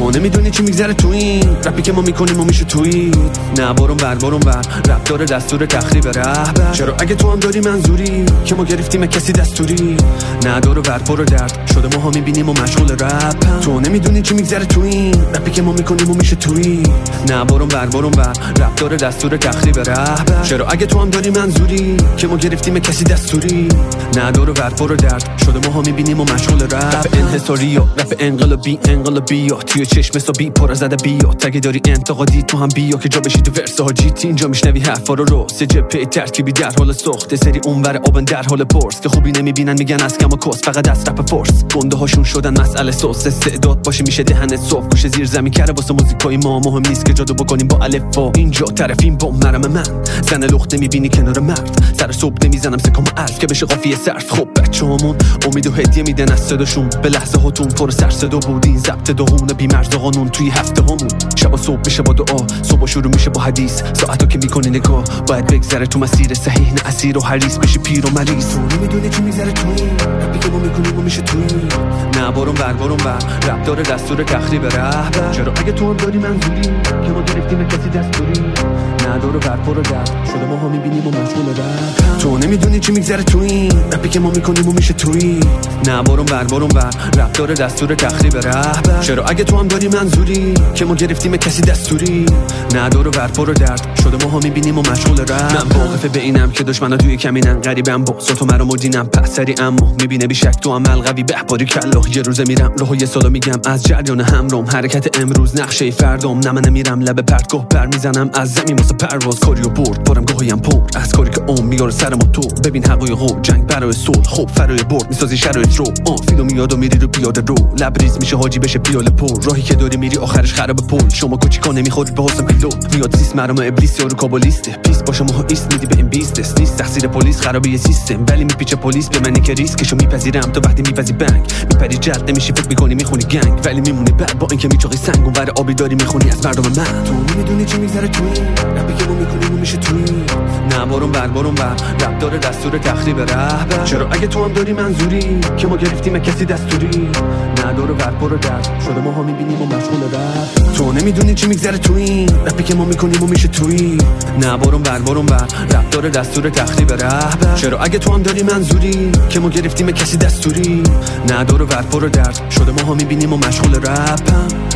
تو نمیدونی چی میگذره تو این رپی که ما میکنیم و میشه تویی. نه برون بر رپ داره دستور تخریب رهبر. چرا اگه تو هم داری منظوری که ما گرفتیم کسی دستوری. نه دور و بر پر و درد شده ما ها میبینیم و مشغول رپ. تو نمیدونی چی میگذره تو این رپی که ما میکنیم و میشه تویی. نه برون بر رپ داره دستور تخریب رهبر. چرا اگه تو هم داری منظوری که ما گرفتیم کسی دستوری. نه دور و بر پر و درد شده ما ها میبینیم و مشغول رپ. انحصاری و رپ انقلابی توی چشم حسابی پر زده بیا. تگه داری انتقادی تو هم بیا که جا بشی تو ورس ها جیت. اینجا میشنوی حرفا رو سه جبهه ترکیبی در حال سخت. سری اونور آبن در حال پرس که خوبی نمیبینن میگن از کم و کس فقط از رپ فورس. گنده هاشون شدن مسئله سوس. استعداد باشه میشه دهنت صاف. گوشه زیر زمین کرده واسه موزیکای ما. مهم نیست که جادو بکنیم با الف و اینجا طرفیم با مرم من. زن لخت نمیبینی کنار مرد. سر صبح نمیزنم سکام عرض که بشه قافیه صرف. خب بچه‌هامون امید و هدیه میدن از صداشون. به لحظه هاتون پر سر صدا بودین ضبط دهون بی مرز قانون توی هفته هامون. شب و صبح میشه با دعا صبح شروع میشه با حدیث. ساعتو که میکنی نگاه باید بگذره تو مسیر صحیح نه اسیر و حریص بشی پیر و مریض. تو نمیدونی چی میگذره تو این رپی که ما میکنیم و میشه تویی. نه برون بر رپ داره دستور تخریب رهبر. چرا اگه تو هم داری منظوری که ما گرفتیم کسی دستوری. نه دور و بر پر و درد شده ما ها میبینیم و مشغول رپ. تو نمیدونی چی میگذره تو این رپی که ما میکنیم و میشه تویی. نه برون بر رپ داره دستور تخریب رهبر. چرا اگه تو هم داری منظوری که ما گرفتیم کسی دستوری. نه دور و بر پر و درد شده ما ها میبینیم و مشغول رپ. من واقفه به اینم که دشمنا توی کمینن غریبم با صوت مرا مدینم پس سری اما میبینه بی شک تو عمل قوی به باری کلا. یه روزه میرم راهو یه سالو میگم از جریان همرم. حرکت امروز نقشه فردام. نه من نمیرم لب پرتگاه بر میزنم از زمین واسه پرواز. کاریو برد بارم گاهیم پر از کاری که اون میاره سر ما. تو ببین حقایقو جنگ برای صلح. خب فرای برد میسازی شرایط رو. فیلم میاد و میری رو پیاده رو. لبریز میشه حاجی بشه پیاله پر. راهی که داری میری آخرش خراب پل. شما کوچیکا نمیخورید به حسن پیلو. میاد سیس مرام ابلیس یارو کابالیسته. پیس باشه ماها ایست میدی به این بیست نیست تقصیر پلیس خرابی سیستم. ولی میپیچه پلیس به منی که ریسکشو میپذیرم. تو وقتی میپذی بنگ میپری جلد نمیشی فکر میکنی میخونی گنگ. ولی میمونی بعد با اینکه میچوقی سنگ اونور آبی داری میخونی از مردم من. تو نمیدونی چی میگذره تو این رپی که ما میکنیم و میشه تویی. نه برون بر رپ داره دستور تخریب رهبر. چرا اگه تو هم داری منظوری که ما گرفتیم کسی دستوری. نه دور و بر پر و درد شده ما ها میبینیم و مشغول رپ. تو نمیدونی چی میگذره تو این رپی که ما میکنیم و میشه تویی. نه برون بر رپ داره دستور تخریب رهبر. چرا اگه تو هم داری منظوری که ما گرفتیم کسی دستوری. نه دور و بر پر و درد شده ما ها میبینیم و مشغول رپ.